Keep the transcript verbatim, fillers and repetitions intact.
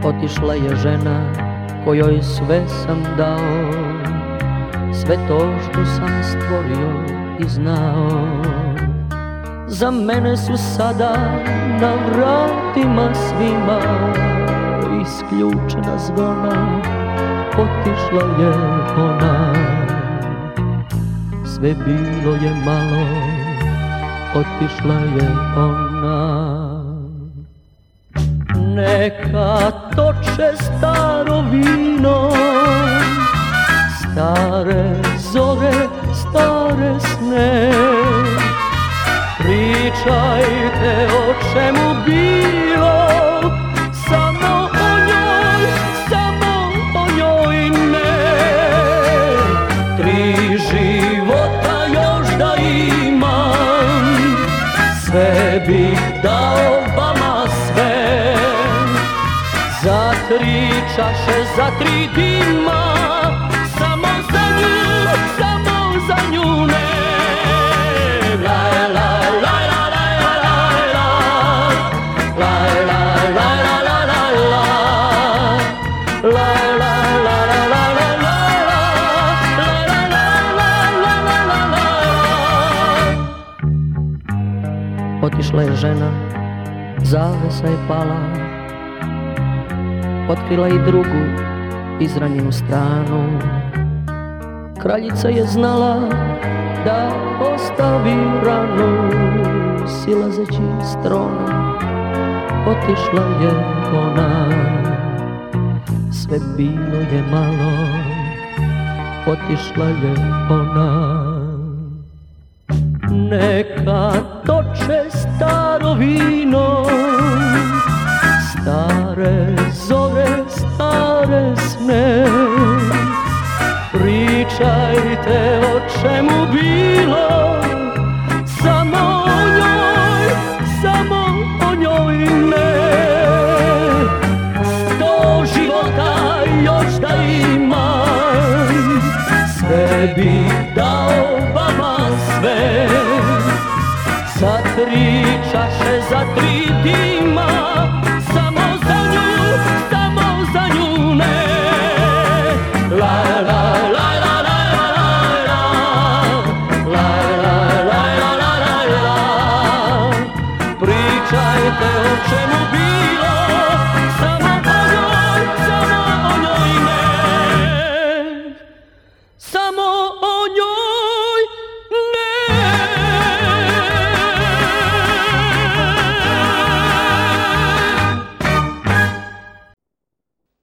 Otišla je žena kojoj sve sam dao, sve to što sam stvorio i znao. Za mene su sada na vratima svima isključena zvona, otišla je ona. Sve bilo je malo, otišla je ona. Neka toče staro vino, stare zore, stare sne. Pričajte o čemu bilo, samo o njoj, samo o njoj ne. Tri života još da imam, sve bih dao vama sve. Za tri čaše, za tri dima, samo za nju, samo za nju ne. Otišla je žena, zavesa je pala, otkrila i drugu izranjenu stranu. Kraljica je znala da ostavi ranu, silazeći s trona, otišla je ona. Sve bilo je malo, otišla je ona. Neka toče staro vino, stare zore, stare sne. Pričajte o čemu bilo, samo o njoj, samo o njoj ne. Sto života još da imam, sve bih dao vama sve. Za tri čaše, za tri dima,